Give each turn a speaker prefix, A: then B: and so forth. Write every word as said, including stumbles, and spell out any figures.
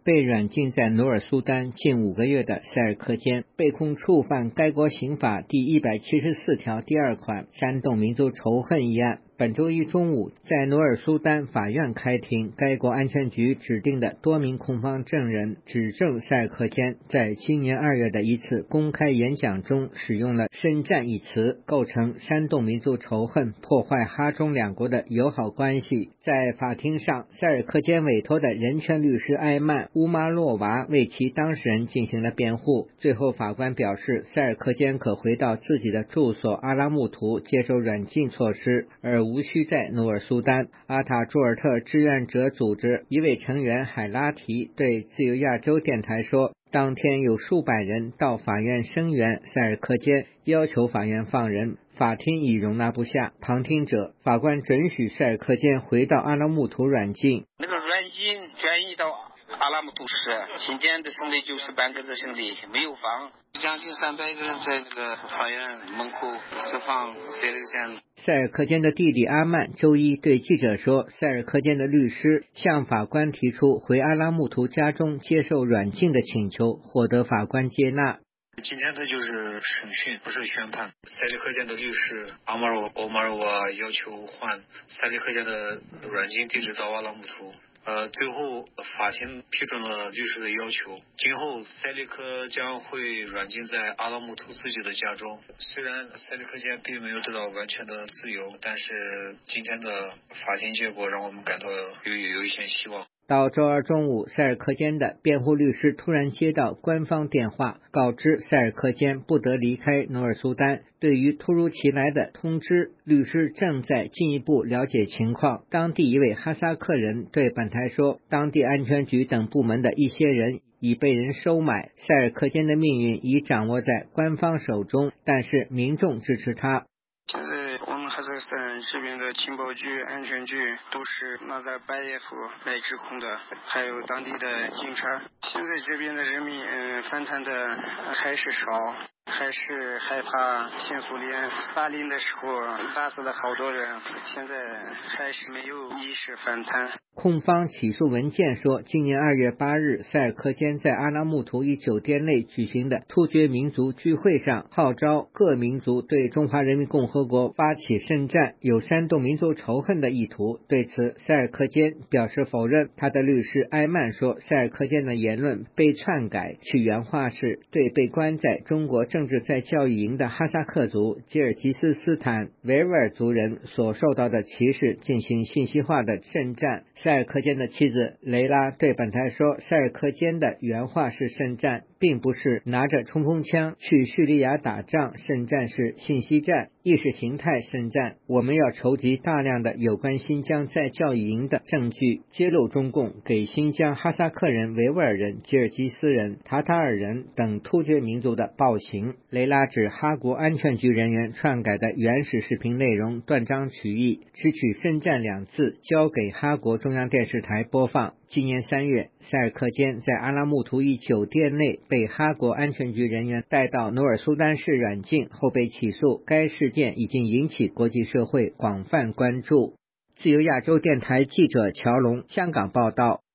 A: 被软禁在努尔苏丹近五个月的塞尔科坚，被控触犯该国刑法第一百七十四条第二款煽动民族仇恨一案，本周一中午在努尔苏丹法院开庭。该国安全局指定的多名控方证人指证塞尔科坚在今年二月的一次公开演讲中使用了圣战一词，构成煽动民族仇恨，破坏哈中两国的友好关系。在法庭上，塞尔科坚委托的人权律师埃曼乌马洛娃为其当事人进行了辩护。最后法官表示，塞尔科坚可回到自己的住所阿拉木图接受软禁措施，而无需在努尔苏丹。阿塔朱尔特志愿者组织一位成员海拉提对自由亚洲电台说，当天有数百人到法院声援塞尔科坚，要求法院放人。法庭已容纳不下旁听者，法官准许塞尔科坚回到阿拉木图软禁。
B: 那个软禁转移到阿拉木图市，今天的胜利就是半个的胜利，没有放。将近三百个人在那个法院门口释放塞尔坚。
A: 塞尔科坚的弟弟阿曼周一对记者说，塞尔科坚的律师向法官提出回阿拉木图家中接受软禁的请求，获得法官接纳。
C: 今天他就是审讯，不是宣判。塞利克坚的律师阿马尔欧马尔瓦要求换塞利克坚的软禁地址到阿拉木图。呃，最后法庭批准了律师的要求，今后塞利克将会软禁在阿拉木图自己的家中。虽然塞利克坚并没有得到完全的自由，但是今天的法庭结果让我们感到有有一线希望。
A: 到周二中午，塞尔科坚的辩护律师突然接到官方电话，告知塞尔科坚不得离开努尔苏丹。对于突如其来的通知，律师正在进一步了解情况。当地一位哈萨克人对本台说，当地安全局等部门的一些人已被人收买，塞尔科坚的命运已掌握在官方手中，但是民众支持他。
B: 现在我们哈萨克斯坦这边的情报局、安全局都是纳扎尔巴耶夫来指控的，还有当地的警察。现在这边的人民嗯反弹的还是少，还是害怕新苏联发令的时候打死了好多人，现在还是没有意识反弹。
A: 控方起诉文件说，今年二月八日，塞尔科坚在阿拉木图一酒店内举行的突厥民族聚会上，号召各民族对中华人民共和国发起圣战，有煽动民族仇恨的意图。对此，塞尔科坚表示否认。他的律师埃曼说，塞尔科坚的言论被篡改，其原话是对被关在中国政治再教育营的哈萨克族、吉尔吉斯斯坦维吾尔族人所受到的歧视进行信息化的圣战。塞尔科坚的妻子雷拉对本台说，塞尔科坚的原话是圣战，并不是拿着冲锋枪去叙利亚打仗，圣战是信息战、意识形态圣战。我们要筹集大量的有关新疆在教育营的证据，揭露中共给新疆哈萨克人、维吾尔人、吉尔吉斯人、塔塔尔人等突厥民族的暴行。雷拉指哈国安全局人员篡改的原始视频内容断章取义，只取圣战两字交给哈国中央电视台播放。今年三月，塞尔科坚在阿拉木图一酒店内被哈国安全局人员带到努尔苏丹市软禁后被起诉，该事件已经引起国际社会广泛关注。自由亚洲电台记者乔龙香港报道。